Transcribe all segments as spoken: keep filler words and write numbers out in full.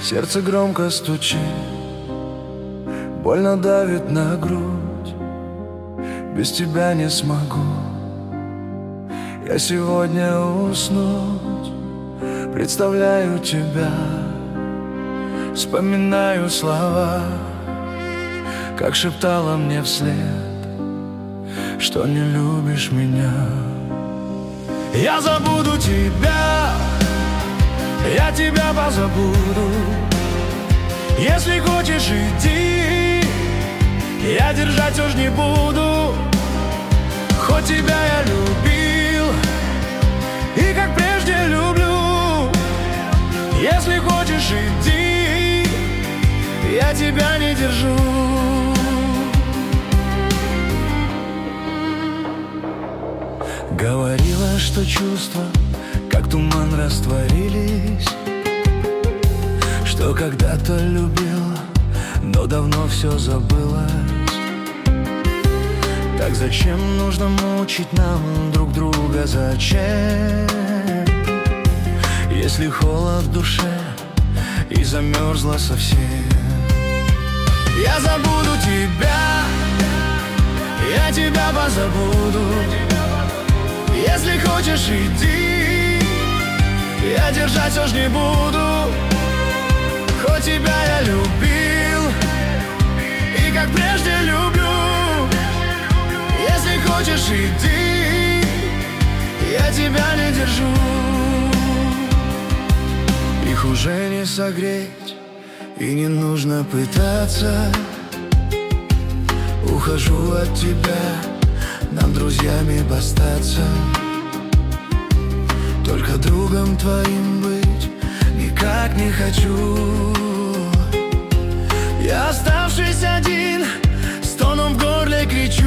Сердце громко стучит, больно давит на грудь. Без тебя не смогу я сегодня уснуть. Представляю тебя, вспоминаю слова, как шептала мне вслед, что не любишь меня. Я забуду тебя, я тебя позабуду. Если хочешь, иди, я держать уж не буду. Хоть тебя я любил и как прежде люблю. Если хочешь, иди, я тебя не держу. Говорила, что чувства как туман растворились, что когда-то любил, но давно все забылось. Так зачем нужно мучить нам друг друга, зачем? Если холод в душе и замерзла совсем. Я забуду тебя, я тебя позабуду. Если хочешь, иди, я держать уж не буду. Хоть тебя я любил и как прежде люблю. Если хочешь, иди, я тебя не держу. Их уже не согреть и не нужно пытаться. Ухожу от тебя, нам друзьями остаться. Только другом твоим быть никак не хочу. Я, оставшись один, стоном в горле кричу.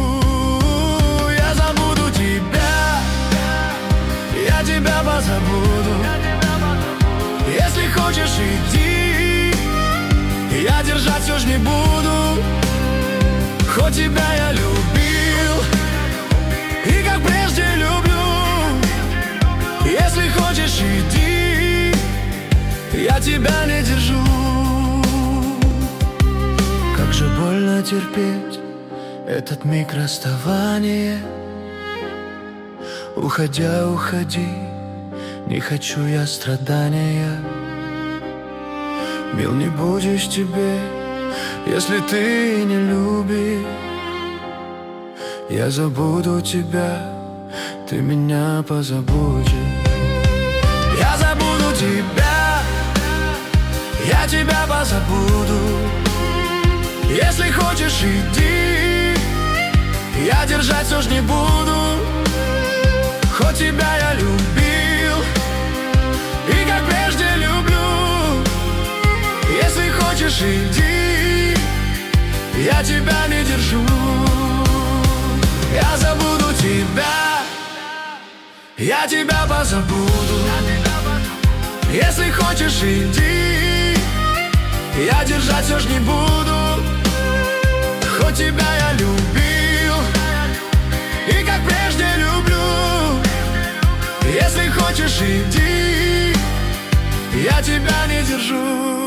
Я забуду тебя, я тебя позабуду. Если хочешь, иди, я держать уж не буду. Хоть тебя я любил и как прежде люблю. Если хочешь, иди, я тебя не держу. Как же больно терпеть этот миг расставания. Уходя, уходи, не хочу я страдания. Мил не будешь тебе, если ты не любишь. Я забуду тебя, ты меня позабудешь. Я забуду тебя, я тебя позабуду. Если хочешь, иди, я держать уж не буду. Хоть тебя я любил и как прежде люблю. Если хочешь, иди, я тебя не держу. Я забуду тебя, я тебя позабуду. Если хочешь, иди, я держать уж не буду. Хоть тебя я любил и как прежде люблю. Если хочешь, иди, я тебя не держу.